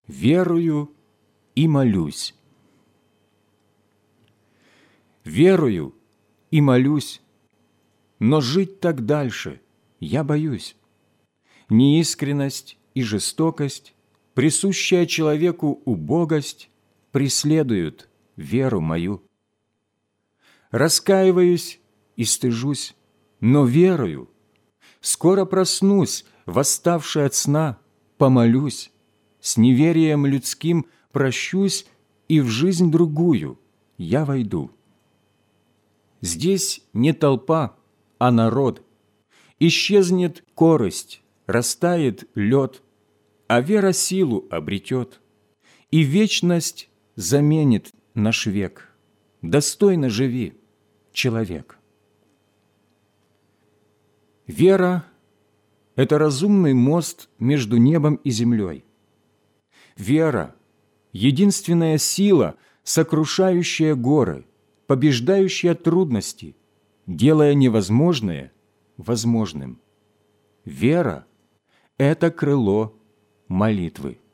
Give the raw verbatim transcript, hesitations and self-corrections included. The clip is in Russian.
верую и молюсь. Верую и молюсь, но жить так дальше я боюсь. Неискренность и жестокость, присущая человеку убогость, преследуют веру мою. Раскаиваюсь и стыжусь, но верую. Скоро проснусь, восставший от сна, помолюсь, с неверием людским прощусь, и в жизнь другую я войду. Здесь не толпа, а народ. Исчезнет корость, растает лед, а вера силу обретет, и вечность заменит наш век. Достойно живи, человек. Вера – это разумный мост между небом и землей. Вера – единственная сила, сокрушающая горы, побеждающая трудности, делая невозможное возможным. Вера – это крыло молитвы.